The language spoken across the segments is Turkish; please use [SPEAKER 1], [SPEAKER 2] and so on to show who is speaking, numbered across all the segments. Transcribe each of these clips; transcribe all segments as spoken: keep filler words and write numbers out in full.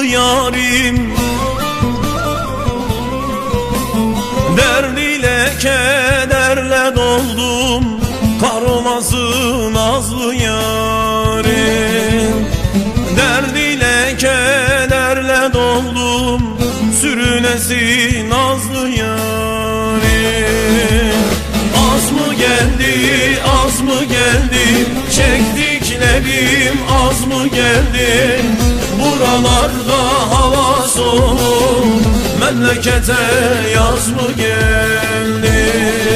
[SPEAKER 1] nazlı yarim, derd ile kederle doldum, karolası nazlı yarim. Derd ile kederle doldum, sürünesi nazlı yarim. Az mı geldi, az mı geldi, çektiklerim az mı geldi? Buralarda hava soğuk, memlekete yaz mı geldi?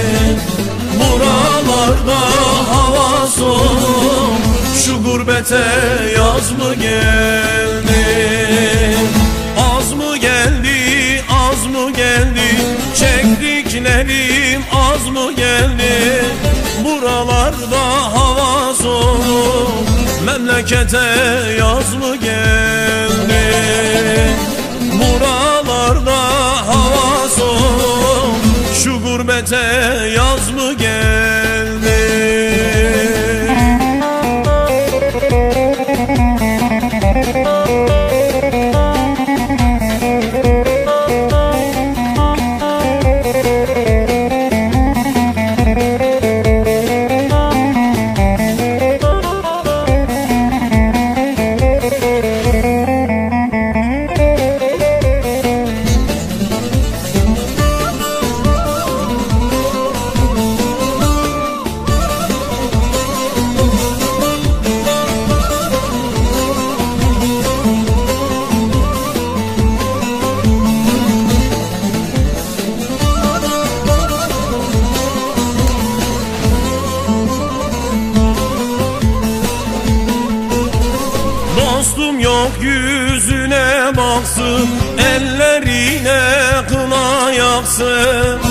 [SPEAKER 1] Buralarda hava soğuk, şu gurbete yaz mı geldi? Az mı geldi, az mı geldi, çektiklerim az mı geldi? Buralarda hava soğuk, memlekete yaz mı geldi? Buralarda hava soğuk, şu gurbete yaz mı geldi? Dostum yok yüzüne baksın, ellerine kına yaksın.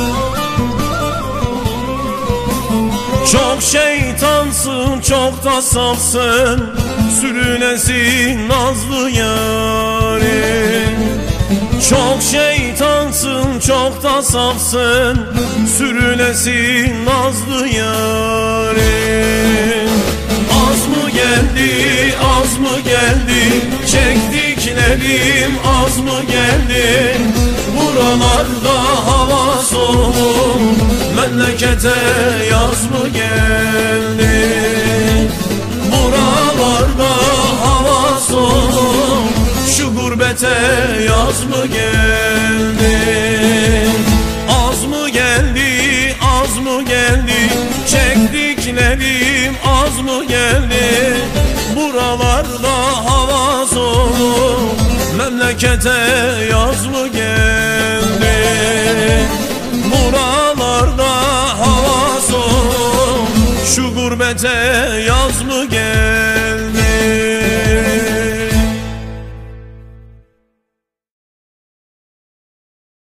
[SPEAKER 1] Çok şeytansın, çok da safsın, sürünesin nazlı yarim. Çok şeytansın, çok da safsın, sürünesin nazlı yarim. Az mı geldi, az mı geldi, çektiklerim az mı geldi? Buralarda hava soğuk, memlekete yaz mı geldi? Buralarda hava soğuk, şu gurbete yaz mı geldi? Az mı geldi, az mı geldi, çektiklerim az mı geldi? Buralarda hava soğuk, memlekete yaz mı geldi? Buralarda hava soğuk, şu gurbete yaz mı geldi?